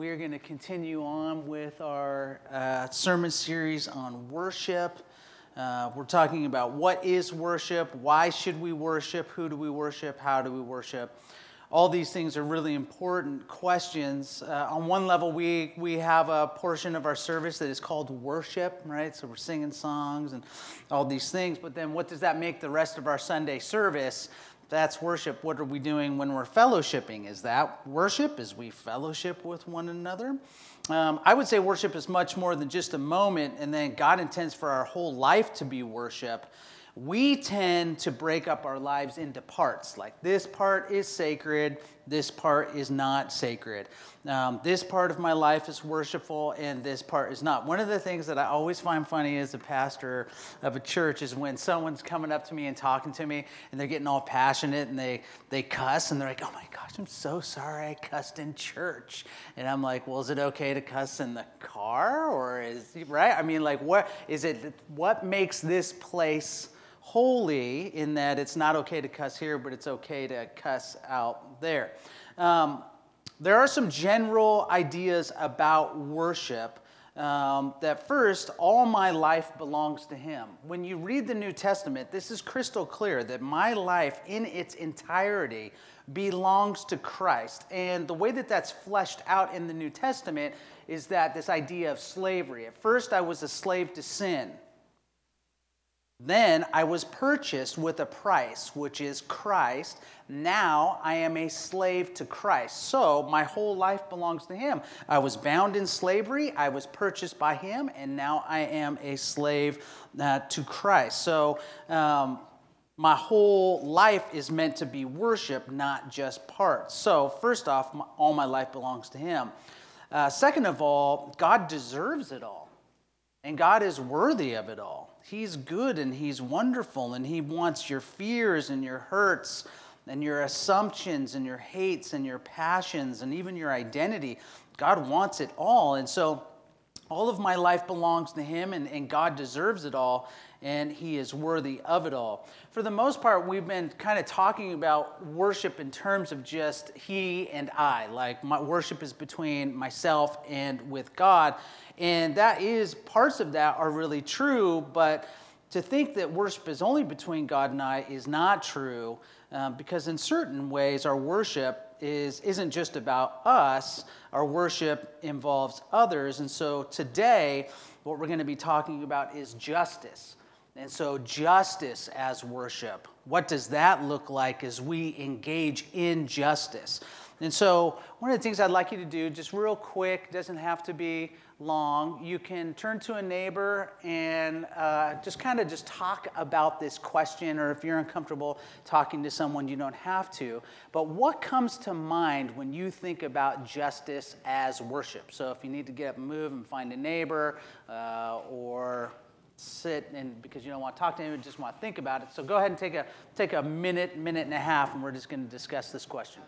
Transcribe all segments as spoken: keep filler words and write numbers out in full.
we're going to continue on with our uh, sermon series on worship. Uh, we're talking about what is worship, why should we worship, who do we worship, how do we worship. All these things are really important questions. Uh, on one level, we, we have a portion of our service that is called worship, right? So we're singing songs and all these things. But then what does that make the rest of our Sunday service? That's worship. What are we doing when we're fellowshipping? Is that worship? Is we fellowship with one another? Um, I would say worship is much more than just a moment, and then God intends for our whole life to be worship. We tend to break up our lives into parts, like this part is sacred, this part is not sacred. Um, this part of my life is worshipful, and this part is not. One of the things that I always find funny as a pastor of a church is when someone's coming up to me and talking to me, and they're getting all passionate, and they, they cuss, and they're like, oh my gosh, I'm so sorry I cussed in church. And I'm like, well, is it okay to cuss in the car, or is, right? I mean, like, what is it, what makes this place holy in that it's not okay to cuss here, but it's okay to cuss out there. Um, there are some general ideas about worship um, that first, all my life belongs to Him. When you read the New Testament, this is crystal clear that my life in its entirety belongs to Christ. And the way that that's fleshed out in the New Testament is that this idea of slavery. At first, I was a slave to sin. Then I was purchased with a price, which is Christ. Now I am a slave to Christ. So my whole life belongs to Him. I was bound in slavery. I was purchased by Him. And now I am a slave uh, to Christ. So um, my whole life is meant to be worship, not just parts. So first off, my, all my life belongs to Him. Uh, second of all, God deserves it all. And God is worthy of it all. He's good and He's wonderful, and He wants your fears and your hurts and your assumptions and your hates and your passions and even your identity. God wants it all. And so all of my life belongs to Him, and, and God deserves it all, and He is worthy of it all. For the most part, we've been kind of talking about worship in terms of just He and I. Like, my worship is between myself and with God. And that is, parts of that are really true, but to think that worship is only between God and I is not true, um, because in certain ways our worship is, isn't just about us. Our worship involves others. And so today, what we're going to be talking about is justice. And so justice as worship. What does that look like as we engage in justice? And so one of the things I'd like you to do, just real quick, doesn't have to be long, you can turn to a neighbor and uh, just kind of just talk about this question, or if you're uncomfortable talking to someone, you don't have to. But what comes to mind when you think about justice as worship? So if you need to get up and move and find a neighbor, uh, or sit and because you don't want to talk to anyone, just want to think about it. So go ahead and take a take a minute, minute and a half, and we're just going to discuss this question.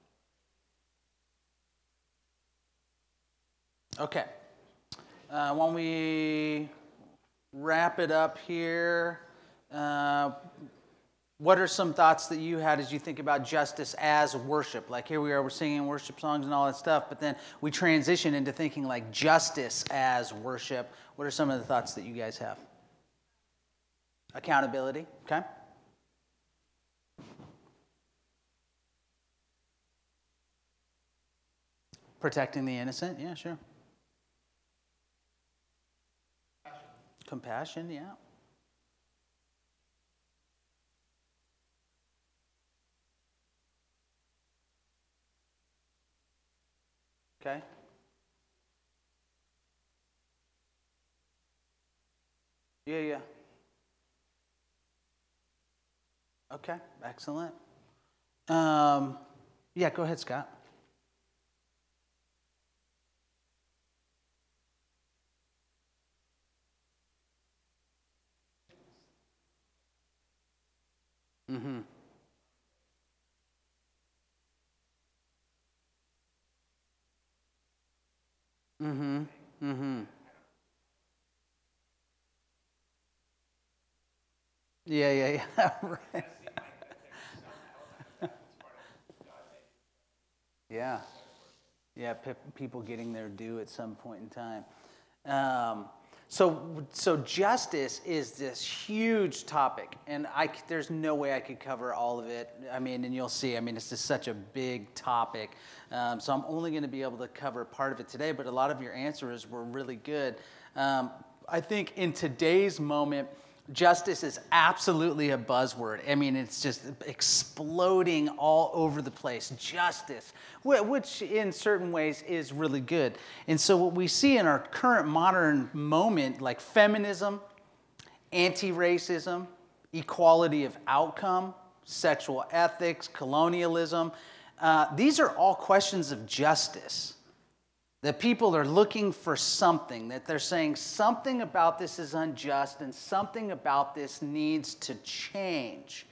Okay. Uh, why don't we wrap it up here? Uh, what are some thoughts that you had as you think about justice as worship? Like, here we are, we're singing worship songs and all that stuff, but then we transition into thinking like justice as worship. What are some of the thoughts that you guys have? Accountability, okay? Protecting the innocent, yeah, sure. Compassion, yeah. Okay. Yeah, yeah. Okay, excellent. Um, yeah, go ahead, Scott. Mm-hmm. Mm-hmm. Mm-hmm. Yeah, yeah, yeah. Right. Yeah. Yeah, pe- people getting their due at some point in time. Um, so, so justice is this huge topic, and I, there's no way I could cover all of it. I mean, and you'll see, I mean, it's just such a big topic. Um, so I'm only going to be able to cover part of it today, but a lot of your answers were really good. Um, I think in today's moment, justice is absolutely a buzzword. I mean, it's just exploding all over the place. Justice, which in certain ways is really good. And so what we see in our current modern moment, like feminism, anti-racism, equality of outcome, sexual ethics, colonialism, uh, these are all questions of justice. That people are looking for something, that they're saying something about this is unjust and something about this needs to change.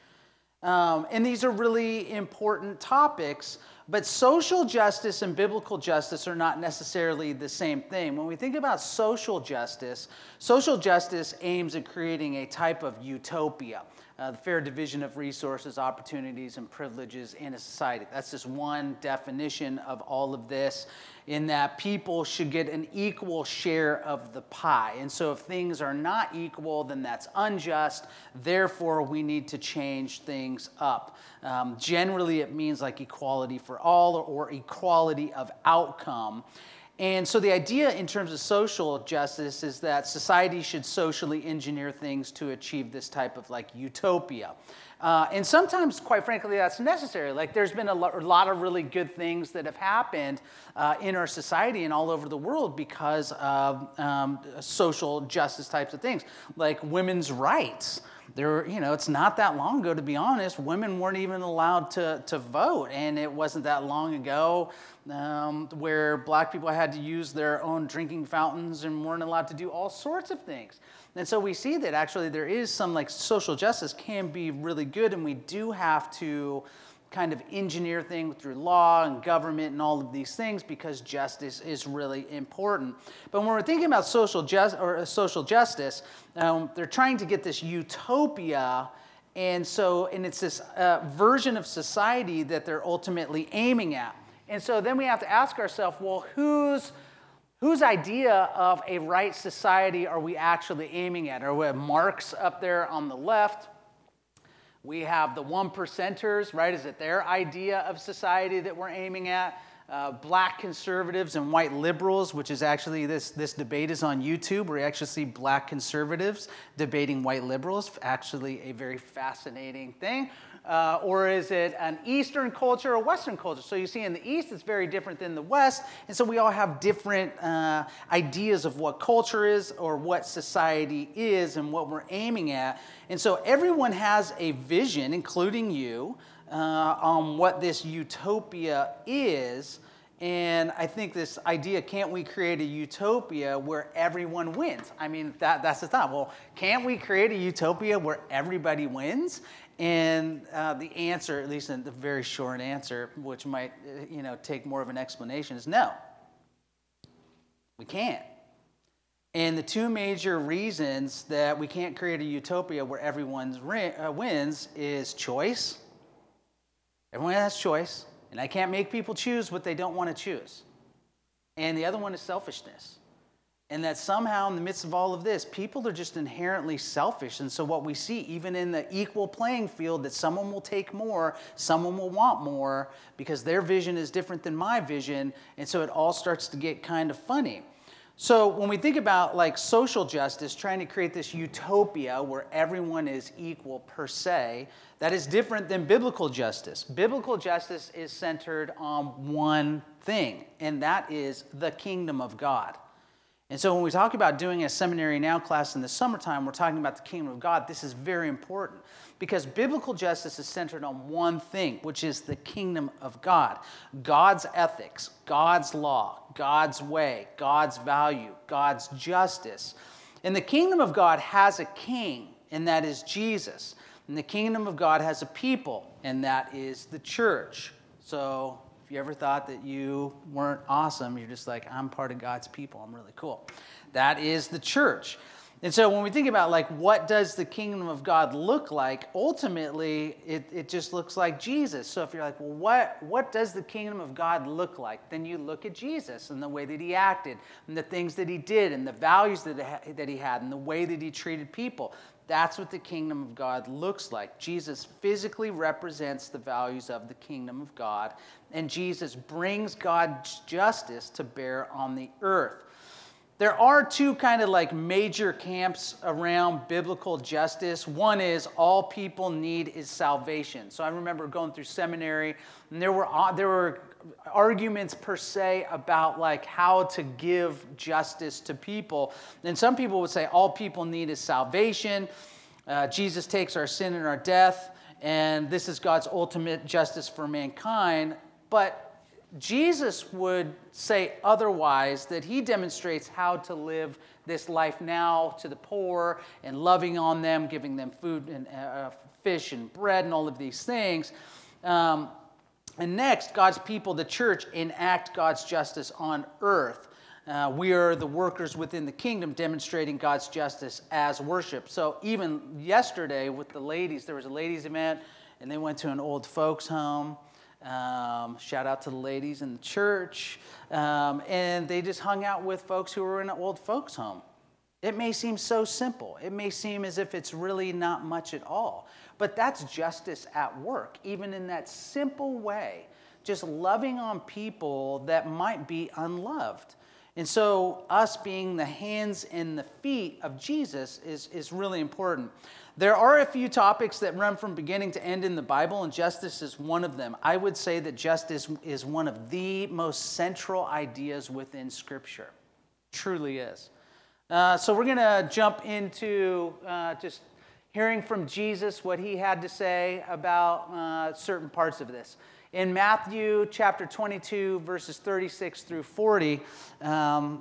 Um, and these are really important topics, but social justice and biblical justice are not necessarily the same thing. When we think about social justice, social justice aims at creating a type of utopia. Uh, the fair division of resources, opportunities, and privileges in a society. That's just one definition of all of this, in that people should get an equal share of the pie. And so if things are not equal, then that's unjust. Therefore, we need to change things up. Um, generally, it means like equality for all, or, or equality of outcome. And so the idea in terms of social justice is that society should socially engineer things to achieve this type of like utopia. Uh, and sometimes, quite frankly, that's necessary. Like there's been a, lo- a lot of really good things that have happened uh, in our society and all over the world because of um, social justice types of things, like women's rights. There, you know, it's not that long ago, to be honest, women weren't even allowed to, to vote. And it wasn't that long ago um, where black people had to use their own drinking fountains and weren't allowed to do all sorts of things. And so we see that actually there is some like social justice can be really good, and we do have to kind of engineer things through law and government and all of these things because justice is really important. But when we're thinking about social just or social justice, um, they're trying to get this utopia, and so and it's this uh, version of society that they're ultimately aiming at. And so then we have to ask ourselves, well, whose whose idea of a right society are we actually aiming at? Are we Marx up there on the left? We have the one percenters, right? Is it their idea of society that we're aiming at? Uh, black conservatives and white liberals, which is actually, this, this debate is on YouTube, where you actually see black conservatives debating white liberals, actually a very fascinating thing. Uh, or is it an Eastern culture or Western culture? So you see in the East, it's very different than the West. And so we all have different uh, ideas of what culture is or what society is and what we're aiming at. And so everyone has a vision, including you, uh, on what this utopia is. And I think this idea, can't we create a utopia where everyone wins? I mean, that, that's the thought. Well, can't we create a utopia where everybody wins? And uh, the answer, at least in the very short answer, which might uh, you know take more of an explanation, is no. We can't. And the two major reasons that we can't create a utopia where everyone uh, wins is choice. Everyone has choice. And I can't make people choose what they don't want to choose. And the other one is selfishness. And that somehow in the midst of all of this, people are just inherently selfish. And so what we see, even in the equal playing field, that someone will take more, someone will want more, because their vision is different than my vision. And so it all starts to get kind of funny. So when we think about like social justice, trying to create this utopia where everyone is equal per se, that is different than biblical justice. Biblical justice is centered on one thing, and that is the kingdom of God. And so when we talk about doing a Seminary Now class in the summertime, we're talking about the kingdom of God. This is very important because biblical justice is centered on one thing, which is the kingdom of God. God's ethics, God's law, God's way, God's value, God's justice. And the kingdom of God has a king, and that is Jesus. And the kingdom of God has a people, and that is the church. So if you ever thought that you weren't awesome, you're just like, I'm part of God's people. I'm really cool. That is the church. And so when we think about like what does the kingdom of God look like, ultimately it, it just looks like Jesus. So if you're like, well, what, what does the kingdom of God look like? Then you look at Jesus and the way that he acted and the things that he did and the values that, that he had and the way that he treated people. That's what the kingdom of God looks like. Jesus physically represents the values of the kingdom of God, and Jesus brings God's justice to bear on the earth. There are two kind of like major camps around biblical justice. One is all people need is salvation. So I remember going through seminary, and there were there were arguments per se about like how to give justice to people. And some people would say all people need is salvation. Uh, Jesus takes our sin and our death, and this is God's ultimate justice for mankind. But Jesus would say otherwise, that he demonstrates how to live this life now to the poor and loving on them, giving them food and uh, fish and bread and all of these things. Um, and next, God's people, the church, enact God's justice on earth. Uh, we are the workers within the kingdom demonstrating God's justice as worship. So even yesterday with the ladies, there was a ladies' event, and they went to an old folks' home. Um, shout out to the ladies in the church. Um, and they just hung out with folks who were in an old folks home. It may seem so simple. It may seem as if it's really not much at all. But that's justice at work, even in that simple way. Just loving on people that might be unloved. And so us being the hands and the feet of Jesus is, is really important. There are a few topics that run from beginning to end in the Bible, and justice is one of them. I would say that justice is one of the most central ideas within Scripture. Truly is. Uh, so we're going to jump into uh, just hearing from Jesus what he had to say about uh, certain parts of this. In Matthew chapter twenty-two, verses thirty-six through forty, um,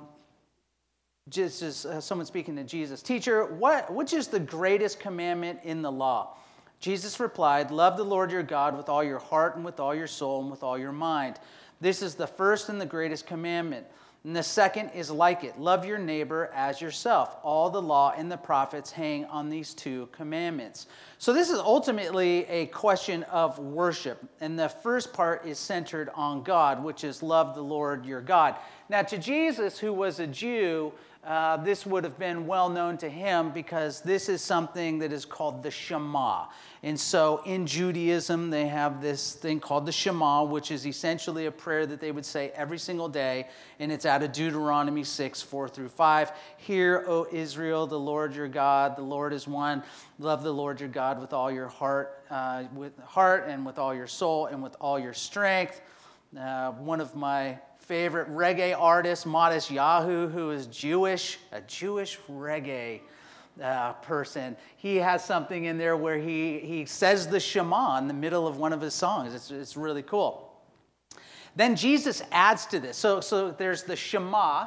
just as uh, someone speaking to Jesus, "Teacher, what which is the greatest commandment in the law?" Jesus replied, "Love the Lord your God with all your heart and with all your soul and with all your mind. This is the first and the greatest commandment. And the second is like it. Love your neighbor as yourself. All the law and the prophets hang on these two commandments." So this is ultimately a question of worship. And the first part is centered on God, which is love the Lord your God. Now to Jesus, who was a Jew, uh, this would have been well known to him because this is something that is called the Shema. And so in Judaism, they have this thing called the Shema, which is essentially a prayer that they would say every single day. And it's out of Deuteronomy six, four through five. "Hear, O Israel, the Lord your God, the Lord is one. Love the Lord your God with all your heart, uh, with heart and with all your soul and with all your strength." Uh, one of my favorite reggae artists, Modest Yahoo, who is Jewish, a Jewish reggae uh, person. He has something in there where he, he says the Shema in the middle of one of his songs. It's, it's really cool. Then Jesus adds to this. So, so there's the Shema,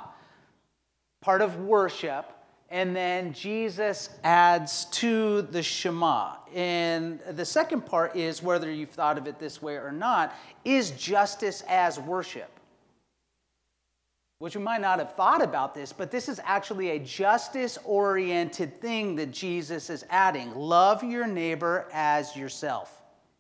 part of worship, and then Jesus adds to the Shema. And the second part is, whether you've thought of it this way or not, is justice as worship. Which we might not have thought about this, but this is actually a justice-oriented thing that Jesus is adding. Love your neighbor as yourself.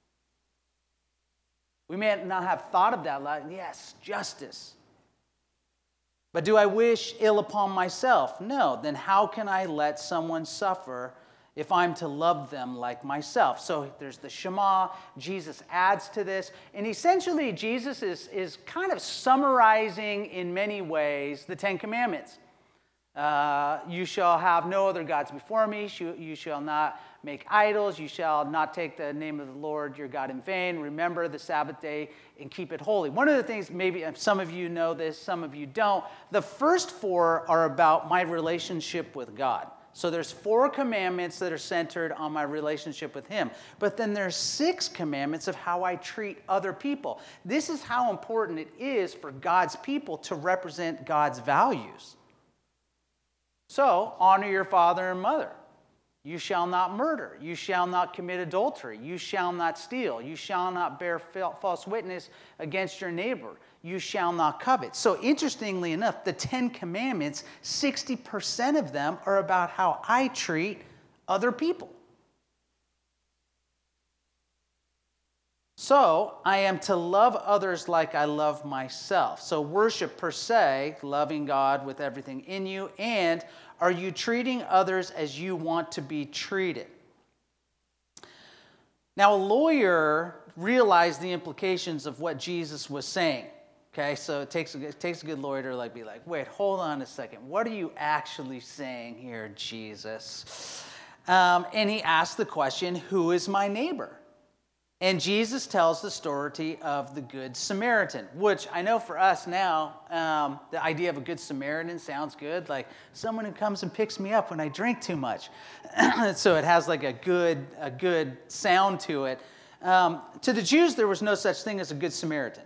We may not have thought of that, like, yes, justice. But do I wish ill upon myself? No. Then how can I let someone suffer if I'm to love them like myself? So there's the Shema. Jesus adds to this. And essentially, Jesus is, is kind of summarizing in many ways the Ten Commandments. Uh, you shall have no other gods before me. You shall not make idols. You shall not take the name of the Lord your God in vain. Remember the Sabbath day and keep it holy. One of the things, maybe some of you know this, some of you don't. The first four are about my relationship with God. So there's four commandments that are centered on my relationship with him. But then there's six commandments of how I treat other people. This is how important it is for God's people to represent God's values. So honor your father and mother. You shall not murder. You shall not commit adultery. You shall not steal. You shall not bear false witness against your neighbor. You shall not covet. So interestingly enough, the Ten Commandments, sixty percent of them are about how I treat other people. So I am to love others like I love myself. So worship per se, loving God with everything in you, and are you treating others as you want to be treated? Now, a lawyer realized the implications of what Jesus was saying. Okay, so it takes a, it takes a good lawyer to like be like, wait, hold on a second. What are you actually saying here, Jesus? Um, and he asked the question, who is my neighbor? And Jesus tells the story of the Good Samaritan, which I know for us now, um, the idea of a Good Samaritan sounds good, like someone who comes and picks me up when I drink too much. So it has like a good, a good sound to it. Um, to the Jews, there was no such thing as a Good Samaritan,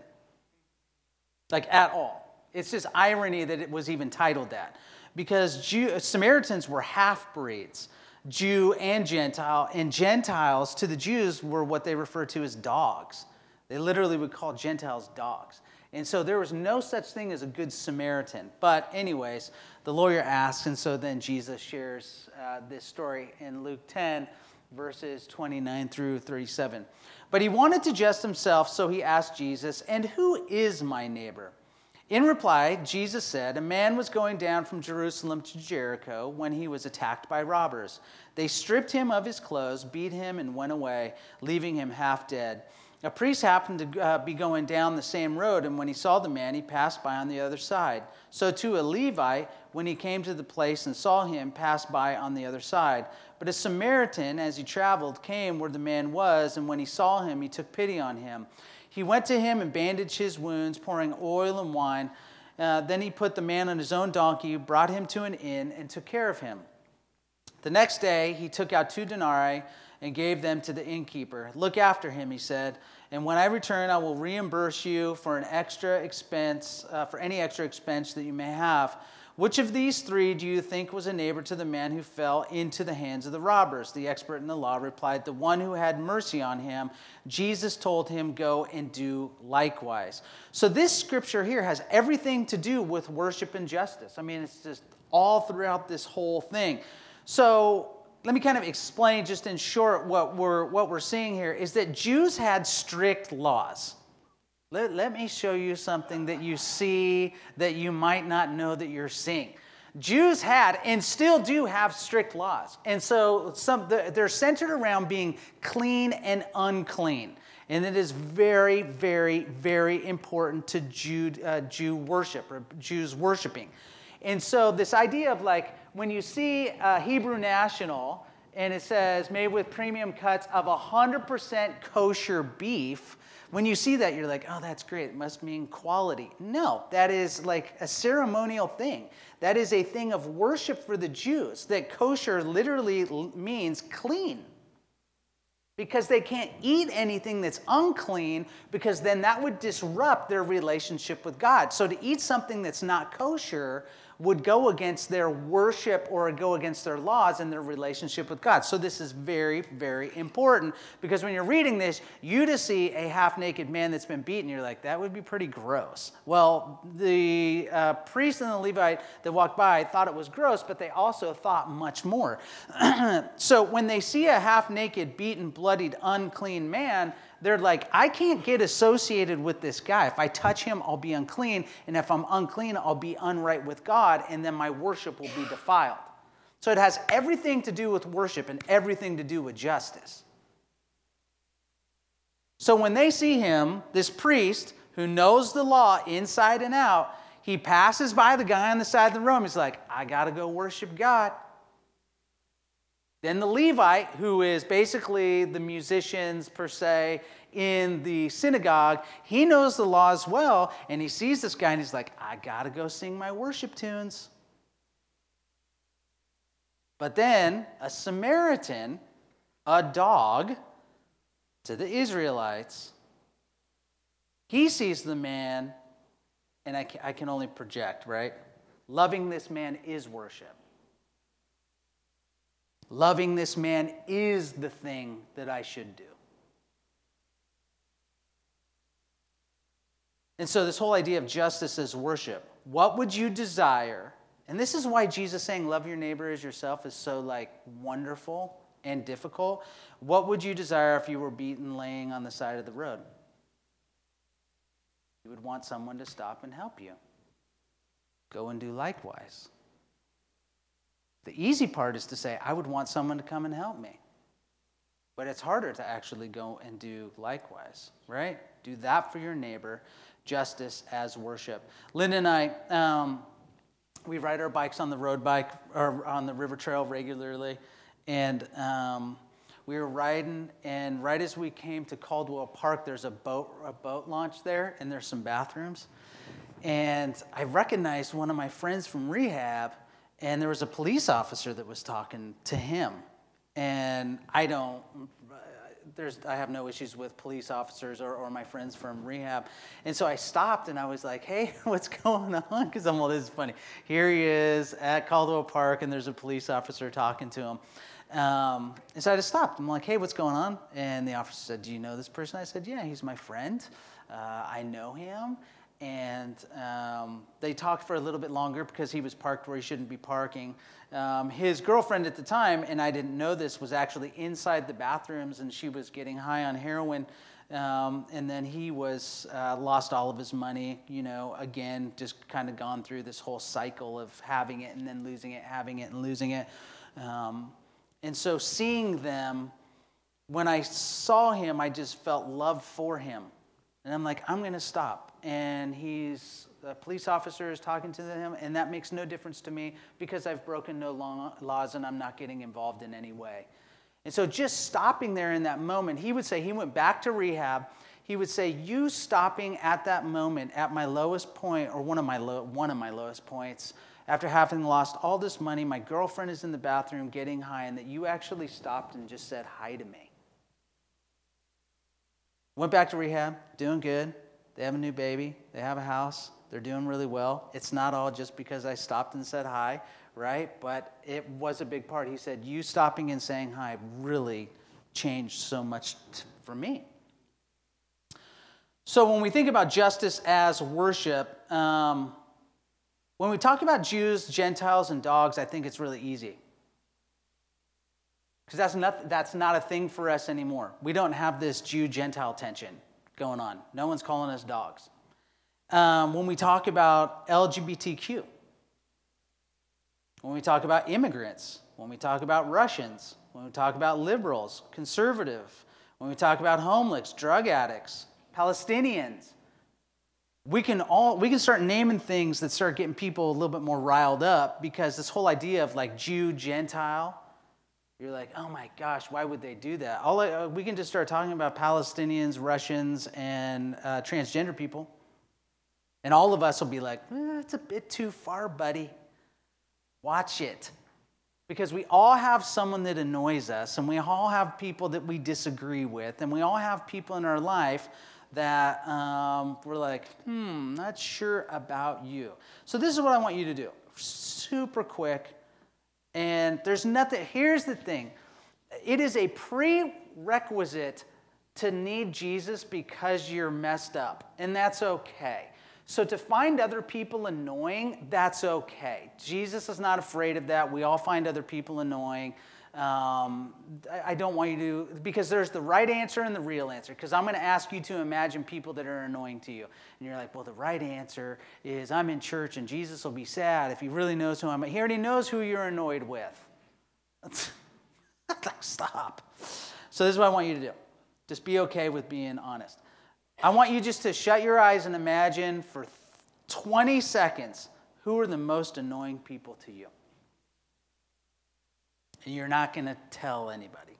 like at all. It's just irony that it was even titled that, because Jew, Samaritans were half-breeds. Jew and Gentile, and Gentiles to the Jews were what they refer to as dogs. They literally would call Gentiles dogs. And so there was no such thing as a good Samaritan. But anyways, the lawyer asks, and so then Jesus shares uh, this story in Luke ten, verses twenty-nine through thirty-seven. But he wanted to just himself, so he asked Jesus, and who is my neighbor? In reply, Jesus said, a man was going down from Jerusalem to Jericho when he was attacked by robbers. They stripped him of his clothes, beat him, and went away, leaving him half dead. A priest happened to uh, be going down the same road, and when he saw the man, he passed by on the other side. So too a Levite, when he came to the place and saw him, passed by on the other side. But a Samaritan, as he traveled, came where the man was, and when he saw him, he took pity on him. He went to him and bandaged his wounds, pouring oil and wine. Uh, then he put the man on his own donkey, brought him to an inn, and took care of him. The next day he took out two denarii and gave them to the innkeeper. Look after him, he said, and when I return, I will reimburse you for an extra expense, uh, for any extra expense that you may have. Which of these three do you think was a neighbor to the man who fell into the hands of the robbers? The expert in the law replied, the one who had mercy on him. Jesus told him, go and do likewise. So this scripture here has everything to do with worship and justice. I mean, it's just all throughout this whole thing. So let me kind of explain just in short what we're, what we're seeing here is that Jews had strict laws. Let, let me show you something that you see that you might not know that you're seeing. Jews had and still do have strict laws. And so some, they're centered around being clean and unclean. And it is very, very, very important to Jew, uh, Jew worship or Jews worshiping. And so this idea of like when you see a Hebrew National and it says made with premium cuts of one hundred percent kosher beef, when you see that, you're like, oh, that's great. It must mean quality. No, that is like a ceremonial thing. That is a thing of worship for the Jews, that kosher literally means clean. Because they can't eat anything that's unclean, because then that would disrupt their relationship with God. So to eat something that's not kosher would go against their worship or go against their laws and their relationship with God. So this is very, very important, because when you're reading this, you just see a half-naked man that's been beaten, you're like, that would be pretty gross. Well, the uh, priest and the Levite that walked by thought it was gross, but they also thought much more. So when they see a half-naked, beaten, bloodied, unclean man, they're like, I can't get associated with this guy. If I touch him, I'll be unclean. And if I'm unclean, I'll be unright with God. And then my worship will be defiled. So it has everything to do with worship and everything to do with justice. So when they see him, this priest who knows the law inside and out, he passes by the guy on the side of the room. He's like, I got to go worship God. Then the Levite, who is basically the musicians per se in the synagogue, he knows the law as well, and he sees this guy and he's like, I gotta go sing my worship tunes. But then a Samaritan, a dog to the Israelites, he sees the man, and I can, I can only project, right? Loving this man is worship. Loving this man is the thing that I should do. And so this whole idea of justice as worship, what would you desire? And this is why Jesus saying love your neighbor as yourself is so like wonderful and difficult. What would you desire if you were beaten laying on the side of the road? You would want someone to stop and help you. Go and do likewise. The easy part is to say, I would want someone to come and help me. But it's harder to actually go and do likewise, right? Do that for your neighbor, justice as worship. Linda and I, um, we ride our bikes on the road bike, or on the river trail regularly. And um, we were riding, and right as we came to Caldwell Park, there's a boat a boat launch there, and there's some bathrooms. And I recognized one of my friends from rehab, and there was a police officer that was talking to him. And I don't, there's I have no issues with police officers or, or my friends from rehab. And so I stopped, and I was like, hey, what's going on? Because I'm, well, this is funny. Here he is at Caldwell Park, and there's a police officer talking to him. Um, and so I just stopped. I'm like, hey, what's going on? And the officer said, do you know this person? I said, yeah, he's my friend. Uh, I know him. And um, they talked for a little bit longer because he was parked where he shouldn't be parking. Um, his girlfriend at the time, and I didn't know this, was actually inside the bathrooms, and she was getting high on heroin. Um, and then he was uh, lost all of his money, you know, again, just kind of gone through this whole cycle of having it and then losing it, having it and losing it. Um, And so seeing them, when I saw him, I just felt love for him. And I'm like, I'm going to stop. And he's, the police officer is talking to him, and that makes no difference to me because I've broken no laws and I'm not getting involved in any way. And so just stopping there in that moment, he would say, he went back to rehab. He would say, you stopping at that moment at my lowest point, or one of my low, one of my lowest points, after having lost all this money, my girlfriend is in the bathroom getting high, and that you actually stopped and just said hi to me. Went back to rehab, doing good. They have a new baby. They have a house. They're doing really well. It's not all just because I stopped and said hi, right? But it was a big part. He said, you stopping and saying hi really changed so much t- for me. So when we think about justice as worship, um, when we talk about Jews, Gentiles, and dogs, I think it's really easy. Because that's not, that's not a thing for us anymore. We don't have this Jew-Gentile tension going on. No one's calling us dogs. Um, when we talk about L G B T Q, when we talk about immigrants, when we talk about Russians, when we talk about liberals, conservative, when we talk about homeless, drug addicts, Palestinians, we can all we can start naming things that start getting people a little bit more riled up, because this whole idea of like Jew, Gentile, you're like, oh my gosh, why would they do that? All uh, we can just start talking about Palestinians, Russians, and uh, transgender people, and all of us will be like, eh, it's a bit too far, buddy. Watch it. Because we all have someone that annoys us, and we all have people that we disagree with, and we all have people in our life that um, we're like, hmm, not sure about you. So this is what I want you to do. Super quick. And there's nothing, here's the thing. It is a prerequisite to need Jesus because you're messed up, and that's okay. So to find other people annoying, that's okay. Jesus is not afraid of that. We all find other people annoying. Um, I don't want you to, because there's the right answer and the real answer, because I'm going to ask you to imagine people that are annoying to you. And you're like, well, the right answer is I'm in church and Jesus will be sad if he really knows who I'm. He already knows who you're annoyed with. Stop. So this is what I want you to do. Just be okay with being honest. I want you just to shut your eyes and imagine for twenty seconds who are the most annoying people to you. And you're not going to tell anybody.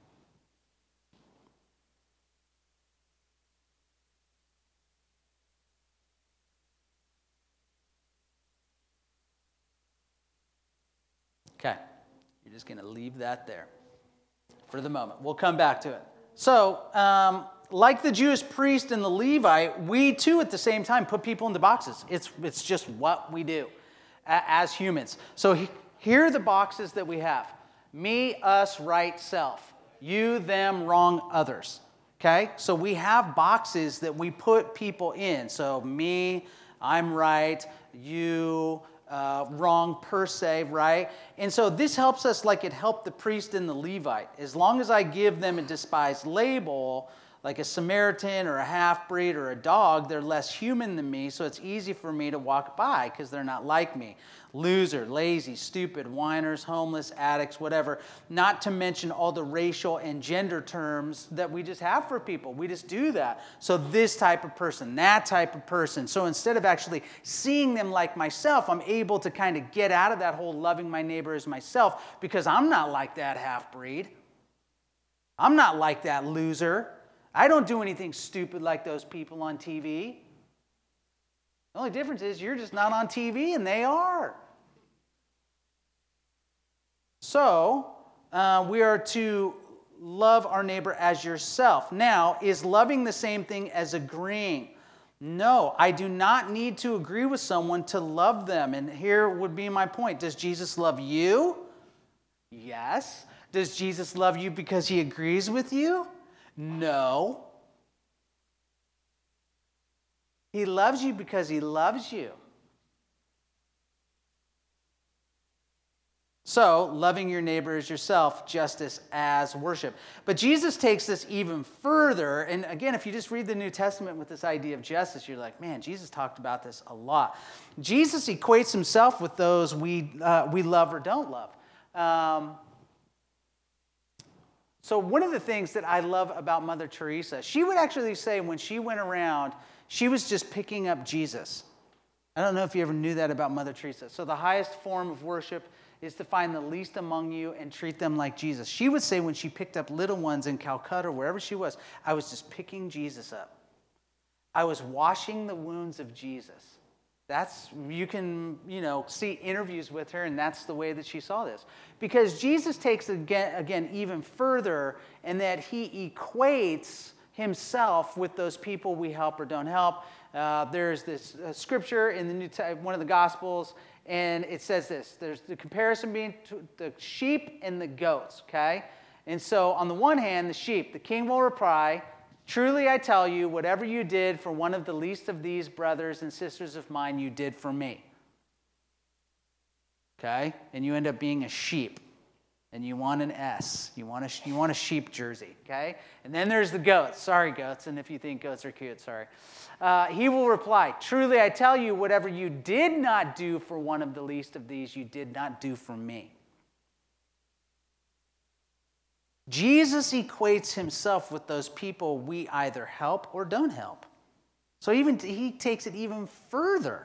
Okay. You're just going to leave that there for the moment. We'll come back to it. So, um, like the Jewish priest and the Levite, we too at the same time put people into boxes. It's, it's just what we do as humans. So he, here are the boxes that we have. Me, us, right, self. You, them, wrong, others. Okay? So we have boxes that we put people in. So me, I'm right, you, uh, wrong per se, right? And so this helps us like it helped the priest and the Levite. As long as I give them a despised label, like a Samaritan or a half-breed or a dog, they're less human than me, so it's easy for me to walk by because they're not like me. Loser, lazy, stupid, whiners, homeless, addicts, whatever. Not to mention all the racial and gender terms that we just have for people. We just do that. So this type of person, that type of person. So instead of actually seeing them like myself, I'm able to kind of get out of that whole loving my neighbor as myself because I'm not like that half-breed. I'm not like that loser. I don't do anything stupid like those people on T V. The only difference is you're just not on T V and they are. So, uh, we are to love our neighbor as yourself. Now, is loving the same thing as agreeing? No, I do not need to agree with someone to love them. And here would be my point. Does Jesus love you? Yes. Does Jesus love you because he agrees with you? No. He loves you because he loves you. So, loving your neighbor as yourself, justice as worship. But Jesus takes this even further. And again, if you just read the New Testament with this idea of justice, you're like, man, Jesus talked about this a lot. Jesus equates himself with those we, uh, we love or don't love. Um, So one of the things that I love about Mother Teresa, she would actually say when she went around, she was just picking up Jesus. I don't know if you ever knew that about Mother Teresa. So the highest form of worship is to find the least among you and treat them like Jesus. She would say when she picked up little ones in Calcutta or wherever she was, I was just picking Jesus up. I was washing the wounds of Jesus. That's, you can, you know, see interviews with her, and that's the way that she saw this. Because Jesus takes it again, again even further in that he equates himself with those people we help or don't help. Uh, there's this uh, scripture in the New one of the Gospels, and it says this. There's the comparison being the sheep and the goats, okay? And so on the one hand, the sheep, the king will reply, truly I tell you, whatever you did for one of the least of these brothers and sisters of mine, you did for me. Okay? And you end up being a sheep. And you want an S. You want a, you want a sheep jersey. Okay? And then there's the goats. Sorry, goats. And if you think goats are cute, sorry. Uh, he will reply, truly I tell you, whatever you did not do for one of the least of these, you did not do for me. Jesus equates himself with those people we either help or don't help. So even he takes it even further.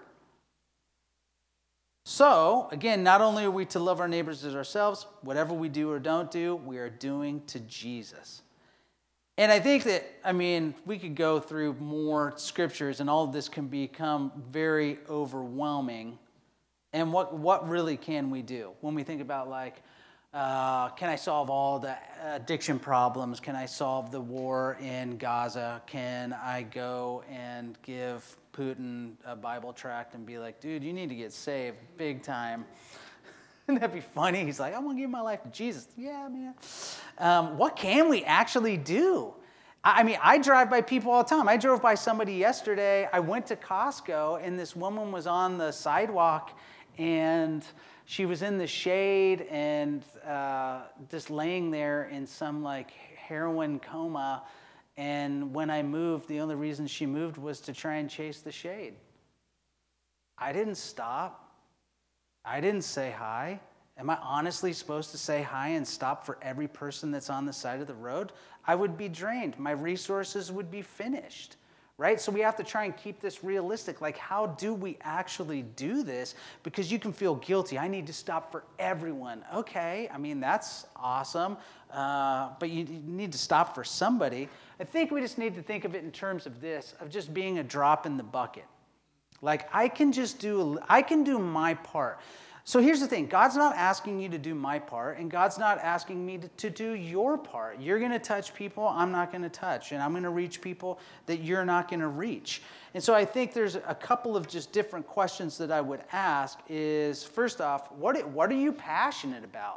So, again, not only are we to love our neighbors as ourselves, whatever we do or don't do, we are doing to Jesus. And I think that, I mean, we could go through more scriptures and all of this can become very overwhelming. And what, what really can we do when we think about like, Uh, can I solve all the addiction problems? Can I solve the war in Gaza? Can I go and give Putin a Bible tract and be like, dude, you need to get saved big time? Wouldn't that be funny? He's like, I want to give my life to Jesus. Yeah, man. Um, what can we actually do? I mean, I drive by people all the time. I drove by somebody yesterday. I went to Costco, and this woman was on the sidewalk, and she was in the shade and uh, just laying there in some like heroin coma. And when I moved, the only reason she moved was to try and chase the shade. I didn't stop. I didn't say hi. Am I honestly supposed to say hi and stop for every person that's on the side of the road? I would be drained. My resources would be finished. Right? So we have to try and keep this realistic. Like, how do we actually do this? Because you can feel guilty. I need to stop for everyone. Okay, I mean, that's awesome. Uh, but you need to stop for somebody. I think we just need to think of it in terms of this, of just being a drop in the bucket. Like, I can just do, I can do my part. So here's the thing. God's not asking you to do my part, and God's not asking me to, to do your part. You're going to touch people I'm not going to touch, and I'm going to reach people that you're not going to reach. And so I think there's a couple of just different questions that I would ask is, first off, what, what are you passionate about?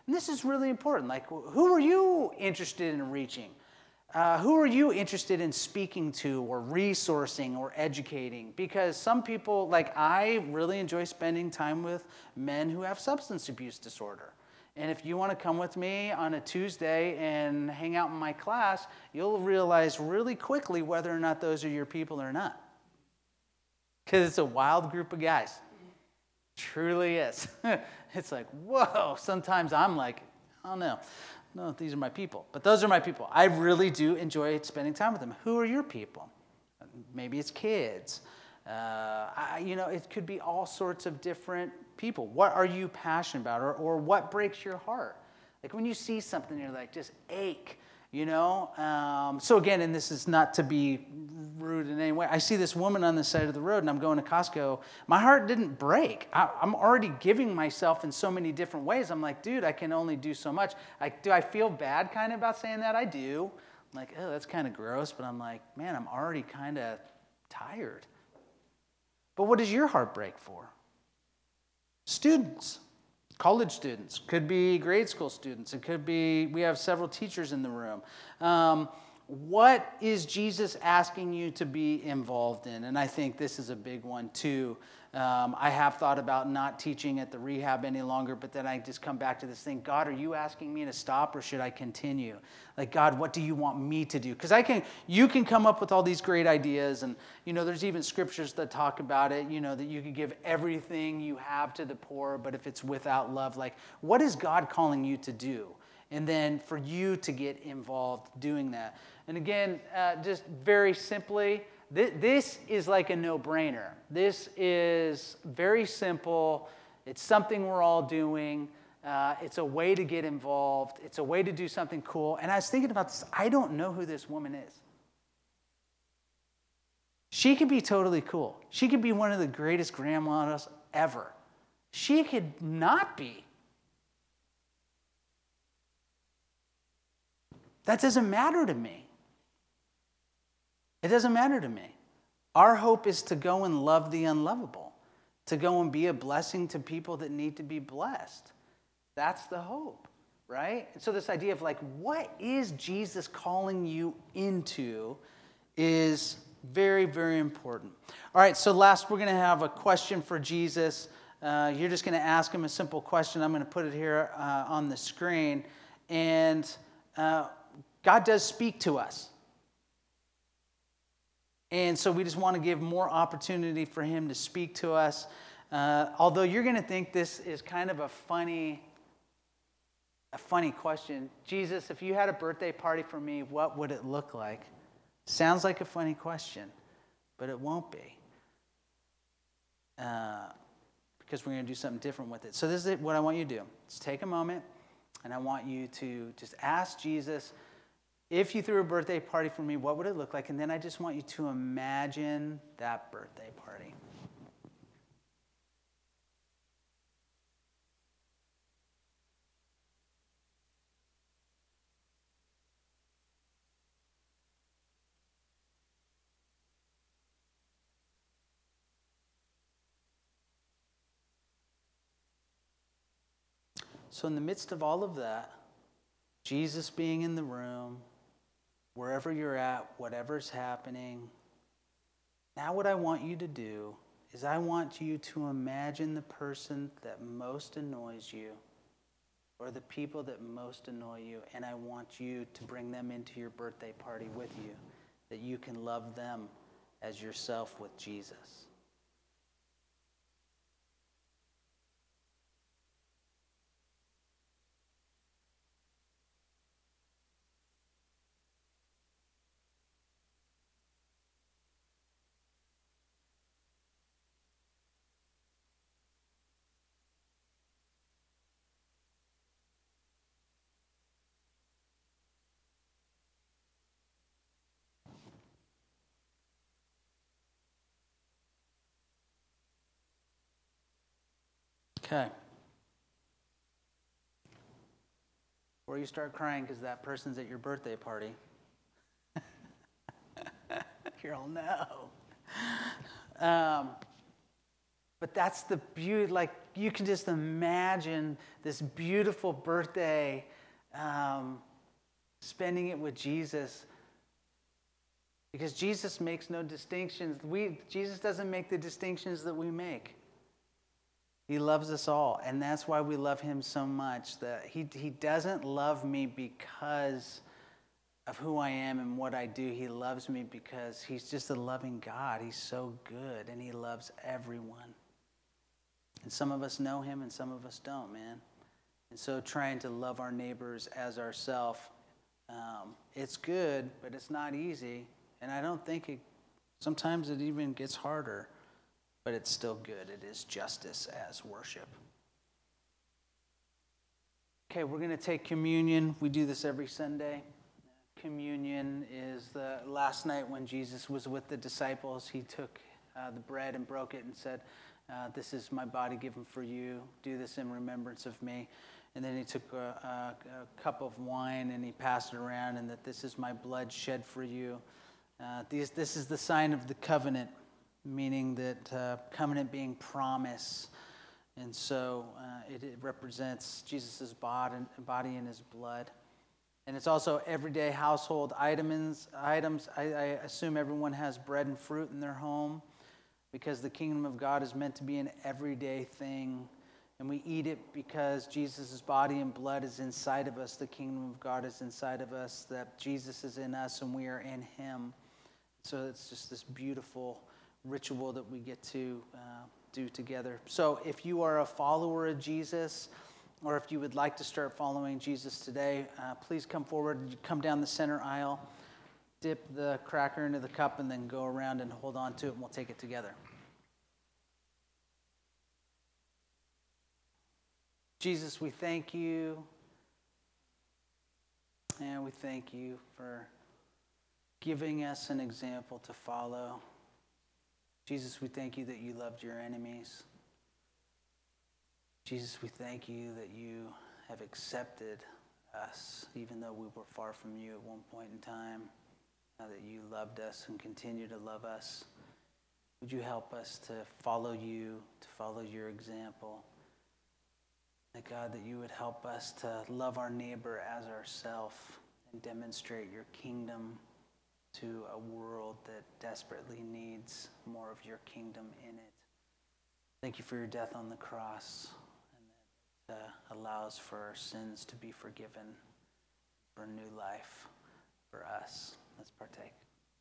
And this is really important. Like, who are you interested in reaching? Uh, who are you interested in speaking to or resourcing or educating? Because some people, like I really enjoy spending time with men who have substance abuse disorder. And if you want to come with me on a Tuesday and hang out in my class, you'll realize really quickly whether or not those are your people or not. Because it's a wild group of guys. Truly is. It's like, whoa. Sometimes I'm like, I don't know. No, these are my people. But those are my people. I really do enjoy spending time with them. Who are your people? Maybe it's kids. Uh, I, you know, it could be all sorts of different people. What are you passionate about? Or, or what breaks your heart? Like when you see something, you're like, just ache, you know? Um, so again, and this is not to be rude in any way. I see this woman on the side of the road and I'm going to Costco. My heart didn't break. I, I'm already giving myself in so many different ways. I'm like, dude, I can only do so much. Like, do I feel bad kind of about saying that? I do. I'm like, oh, that's kind of gross. But I'm like, man, I'm already kind of tired. But what does your heart break for? Students. College students, could be grade school students. It could be, we have several teachers in the room. Um, what is Jesus asking you to be involved in? And I think this is a big one too. Um, I have thought about not teaching at the rehab any longer, but then I just come back to this thing. God, are you asking me to stop or should I continue? Like, God, what do you want me to do? Because I can, you can come up with all these great ideas, and you know, there's even scriptures that talk about it. You know, that you could give everything you have to the poor, but if it's without love, like, what is God calling you to do? And then for you to get involved doing that. And again, uh, just very simply. This is like a no-brainer. This is very simple. It's something we're all doing. Uh, it's a way to get involved. It's a way to do something cool. And I was thinking about this. I don't know who this woman is. She could be totally cool. She could be one of the greatest grandmas ever. She could not be. That doesn't matter to me. It doesn't matter to me. Our hope is to go and love the unlovable, to go and be a blessing to people that need to be blessed. That's the hope, right? And so this idea of like, what is Jesus calling you into is very, very important. All right, so last we're going to have a question for Jesus. Uh, you're just going to ask him a simple question. I'm going to put it here uh, on the screen. And uh, God does speak to us. And so we just want to give more opportunity for him to speak to us. Uh, although you're going to think this is kind of a funny, a funny question. Jesus, if you had a birthday party for me, what would it look like? Sounds like a funny question, but it won't be. Uh, because we're going to do something different with it. So this is what I want you to do. Just take a moment, and I want you to just ask Jesus, if you threw a birthday party for me, what would it look like? And then I just want you to imagine that birthday party. So in the midst of all of that, Jesus being in the room, wherever you're at, whatever's happening, now what I want you to do is I want you to imagine the person that most annoys you or the people that most annoy you, and I want you to bring them into your birthday party with you, that you can love them as yourself with Jesus. Okay. Or you start crying because that person's at your birthday party. You're all, no. Um, But that's the beauty, like you can just imagine this beautiful birthday, um, spending it with Jesus. Because Jesus makes no distinctions. We, Jesus doesn't make the distinctions that we make. He loves us all, and that's why we love him so much. That he, he doesn't love me because of who I am and what I do. He loves me because he's just a loving God. He's so good, and he loves everyone. And some of us know him, and some of us don't, man. And so trying to love our neighbors as ourselves, um, it's good, but it's not easy. And I don't think it, sometimes it even gets harder, but it's still good. It is justice as worship. Okay, we're going to take communion. We do this every Sunday. Communion is the last night when Jesus was with the disciples. He took uh, the bread and broke it and said, uh, this is my body given for you. Do this in remembrance of me. And then he took a, a, a cup of wine and he passed it around, and that this is my blood shed for you. Uh, these, this is the sign of the covenant, meaning that uh, covenant being promise. And so uh, it, it represents Jesus' body, body and his blood. And it's also everyday household items. items. I, I assume everyone has bread and fruit in their home, because the kingdom of God is meant to be an everyday thing. And we eat it because Jesus' body and blood is inside of us. The kingdom of God is inside of us, that Jesus is in us and we are in him. So it's just this beautiful ritual that we get to uh, do together. So if you are a follower of Jesus, or if you would like to start following Jesus today, uh, please come forward. Come down the center aisle, dip the cracker into the cup, and then go around and hold on to it, and we'll take it together. Jesus, we thank you, and we thank you for giving us an example to follow. Jesus, we thank you that you loved your enemies. Jesus, we thank you that you have accepted us, even though we were far from you at one point in time, uh, that you loved us and continue to love us. Would you help us to follow you, to follow your example? And God, that you would help us to love our neighbor as ourselves and demonstrate your kingdom to a world that desperately needs more of your kingdom in it. Thank you for your death on the cross, and that it uh, allows for our sins to be forgiven, for a new life for us. Let's partake.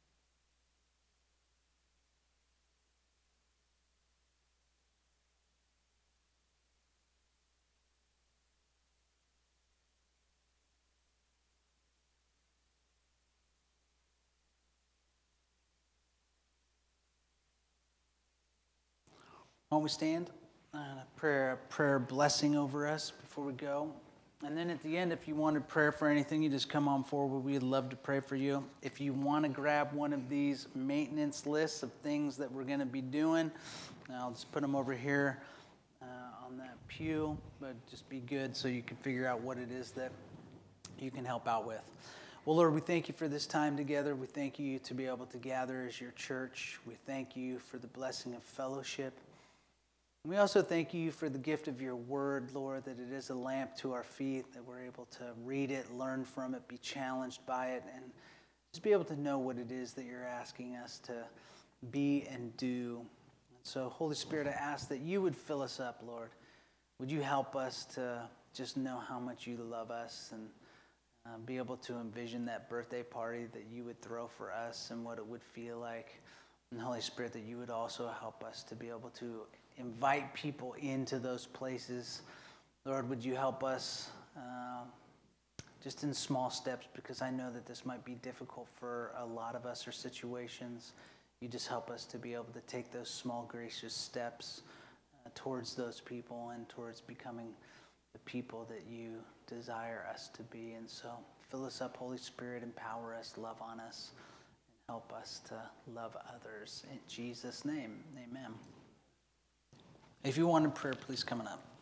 Why don't we stand? Uh, prayer, prayer blessing over us before we go. And then at the end, if you wanted prayer for anything, you just come on forward. We'd love to pray for you. If you want to grab one of these maintenance lists of things that we're going to be doing, I'll just put them over here uh, on that pew. But just be good so you can figure out what it is that you can help out with. Well, Lord, we thank you for this time together. We thank you to be able to gather as your church. We thank you for the blessing of fellowship. We also thank you for the gift of your word, Lord, that it is a lamp to our feet, that we're able to read it, learn from it, be challenged by it, and just be able to know what it is that you're asking us to be and do. And so, Holy Spirit, I ask that you would fill us up, Lord. Would you help us to just know how much you love us, and uh, be able to envision that birthday party that you would throw for us and what it would feel like. And Holy Spirit, that you would also help us to be able to invite people into those places. Lord, would you help us uh, just in small steps, because I know that this might be difficult for a lot of us or situations. You just help us to be able to take those small gracious steps uh, towards those people and towards becoming the people that you desire us to be. And so fill us up, Holy Spirit, empower us, love on us, and help us to love others. In Jesus' name, amen. If you wanted prayer, please come on up.